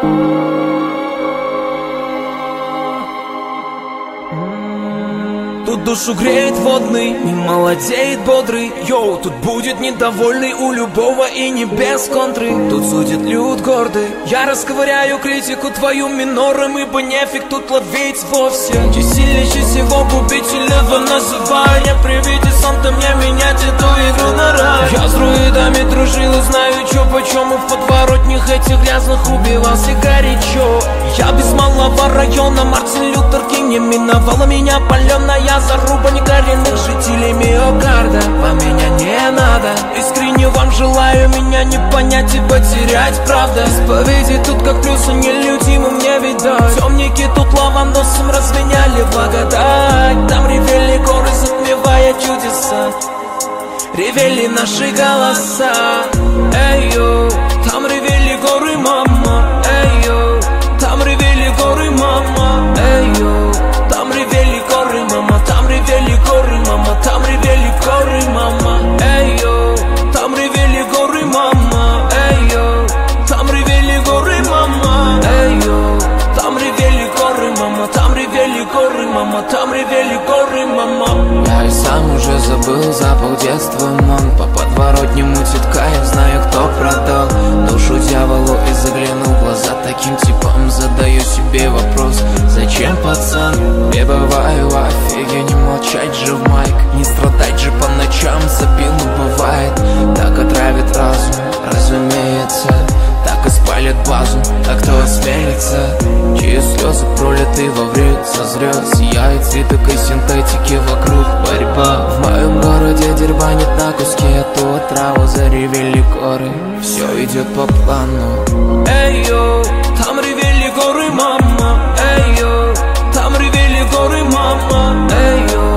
Тут душу греет водный, не молодеет бодрый. Йоу, тут будет недовольный у любого и не без контры. Тут судит люд гордый. Я расковыряю критику твою минором, ибо нефиг тут ловить вовсе. Чуть сильнее, чуть всего губительного называю. Я при виде Санта мне менять эту игру на рай. Я с друидами дружил и знаю чё почем. И в подворотнях этих грязных убивался горячо. Я без малого района, Мартин Лютер Кинг. Не миновала меня паленая заруба некоренных жителей миокарда. Вам меня не надо, искренне вам желаю меня не понять и потерять, правда. Исповеди тут как плюсы нелюдимым не видать. Темники тут лавандосом разменяли благодать. Там ревели горы, затмевая чудеса. Ревели наши голоса. Эй-йоу, там ревели горы, мама. Эй-йоу, там ревели горы, мама. Эй-йоу, там ревели горы, мама. Там ревели горы, мама. Там ревели горы, мама. Эй-йоу, там ревели горы, мама. Эй-йоу, там ревели горы, мама. Эй-йоу, там ревели горы, мама. Там ревели горы, мама. Там ревели горы, мама. Я и сам уже забыл запах детства, мам. По подворотням мутит кайф, знаю, кто продал душу дьяволу и заглянул в глаза таким типом. Задаю себе вопрос, зачем, пацан? Пребываю в офиге, не молчать же в майк, не страдать же по ночам, запил, но бывает. Так отравит разум, разумеется, так и спалит базу. А кто осмелится, чьи слезы пролиты во время созрет, сияет цветок и синтетики вокруг борьба. В моем городе дербанит на куски эту траву, заревели горы, все идет по плану. Эй-йоу, там ревели горы, мама. Эй-йоу, там ревели горы, мама. Эй-йоу,